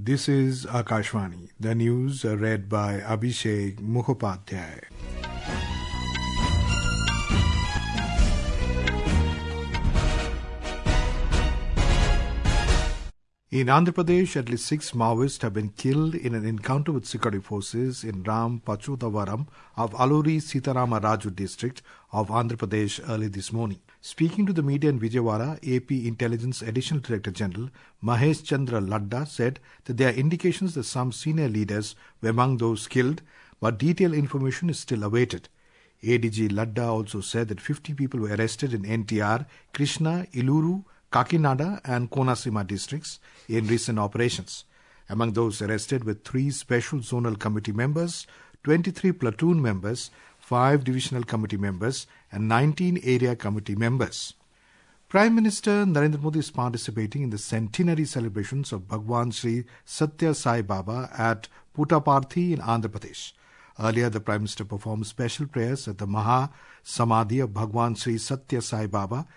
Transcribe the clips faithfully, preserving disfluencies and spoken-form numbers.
This is Akashvani. The news are read by Abhishek Mukhopadhyay. In Andhra Pradesh, at least six Maoists have been killed in an encounter with security forces in Ram Pachudavaram of Aluri Sitarama Raju district of Andhra Pradesh early this morning. Speaking to the media in Vijayawada, A P Intelligence Additional Director General Mahesh Chandra Ladda said that there are indications that some senior leaders were among those killed, but detailed information is still awaited. A D G Ladda also said that fifty people were arrested in N T R, Krishna, Iluru, Kakinada and Konasima districts in recent operations. Among those arrested were three Special Zonal Committee members, twenty-three platoon members, five Divisional Committee members and nineteen Area Committee members. Prime Minister Narendra Modi is participating in the centenary celebrations of Bhagwan Sri Satya Sai Baba at Puttaparthi in Andhra Pradesh. Earlier, the Prime Minister performed special prayers at the Maha Samadhi of Bhagwan Sri Satya Sai Baba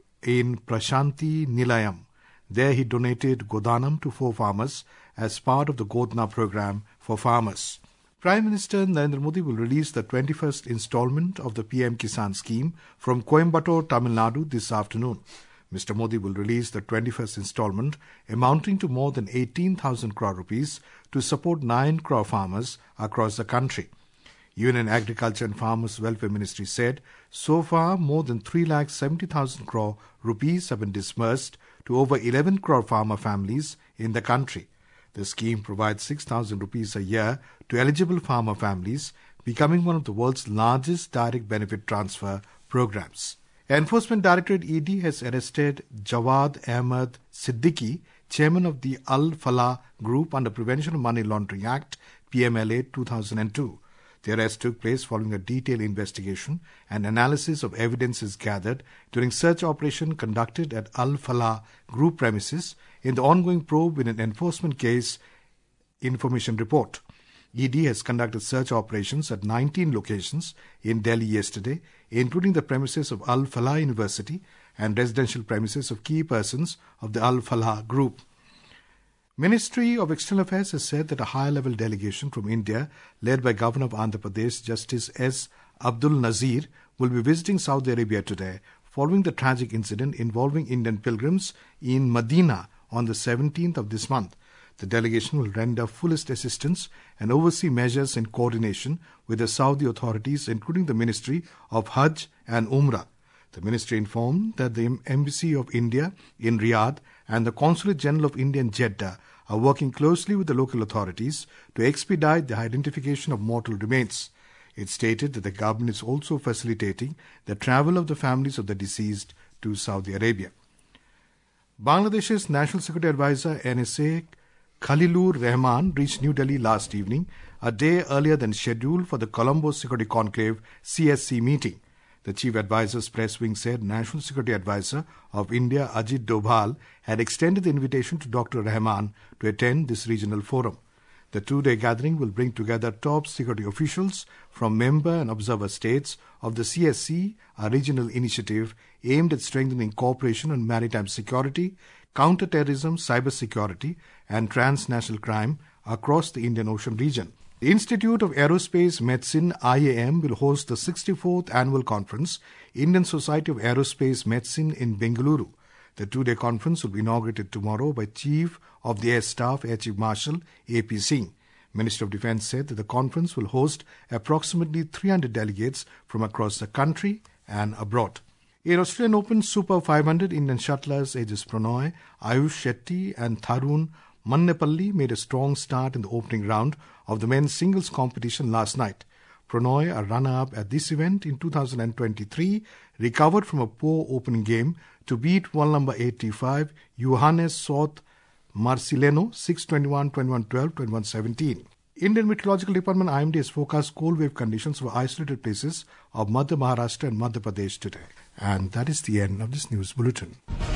in Prashanti Nilayam. There he donated Godanam to four farmers as part of the Godna program for farmers. Prime Minister Narendra Modi will release the twenty-first installment of the P M Kisan scheme from Coimbatore, Tamil Nadu this afternoon. Mister Modi will release the twenty-first installment amounting to more than eighteen thousand crore rupees to support nine crore farmers across the country. Union Agriculture and Farmers Welfare Ministry said so far more than three lakh seventy thousand crore rupees have been disbursed to over eleven crore farmer families in the country. The scheme provides six thousand rupees a year to eligible farmer families, becoming one of the world's largest direct benefit transfer programs. Enforcement Directorate E D has arrested Jawad Ahmed Siddiqui, chairman of the Al Falah Group under Prevention of Money Laundering Act, P M L A two thousand two. The arrest took place following a detailed investigation and analysis of evidences gathered during search operation conducted at Al Falah Group premises in the ongoing probe in an enforcement case information report. E D has conducted search operations at nineteen locations in Delhi yesterday, including the premises of Al Falah University and residential premises of key persons of the Al Falah Group. Ministry of External Affairs has said that a high-level delegation from India, led by Governor of Andhra Pradesh, Justice S. Abdul Nazir, will be visiting Saudi Arabia today, following the tragic incident involving Indian pilgrims in Medina on the seventeenth of this month. The delegation will render fullest assistance and oversee measures in coordination with the Saudi authorities, including the Ministry of Hajj and Umrah. The ministry informed that the Embassy of India in Riyadh and the Consulate General of India in Jeddah are working closely with the local authorities to expedite the identification of mortal remains. It stated that the government is also facilitating the travel of the families of the deceased to Saudi Arabia. Bangladesh's National Security Advisor N S A Khalilur Rahman reached New Delhi last evening, a day earlier than scheduled for the Colombo Security Conclave C S C meeting. The Chief Advisor's press wing said National Security Advisor of India Ajit Doval had extended the invitation to Doctor Rahman to attend this regional forum. The two-day gathering will bring together top security officials from member and observer states of the C S C, a regional initiative aimed at strengthening cooperation on maritime security, counter-terrorism, cyber-security and transnational crime across the Indian Ocean region. The Institute of Aerospace Medicine, I A M, will host the sixty-fourth Annual Conference, Indian Society of Aerospace Medicine in Bengaluru. The two-day conference will be inaugurated tomorrow by Chief of the Air Staff, Air Chief Marshal A P Singh. Minister of Defence said that the conference will host approximately three hundred delegates from across the country and abroad. In Australian Open Super five hundred, Indian shuttlers Aegis Pranoy, Ayush Shetty and Tharun Mannepalli made a strong start in the opening round of the men's singles competition last night. Pranoy, a runner-up at this event in two thousand twenty-three, recovered from a poor opening game to beat world number eighty-five, Johannes South Marcileno, six twenty-one, twenty-one twelve, twenty-one seventeen. Indian Meteorological Department I M D has forecast cold wave conditions for isolated places of Madhya Maharashtra and Madhya Pradesh today. And that is the end of this news bulletin.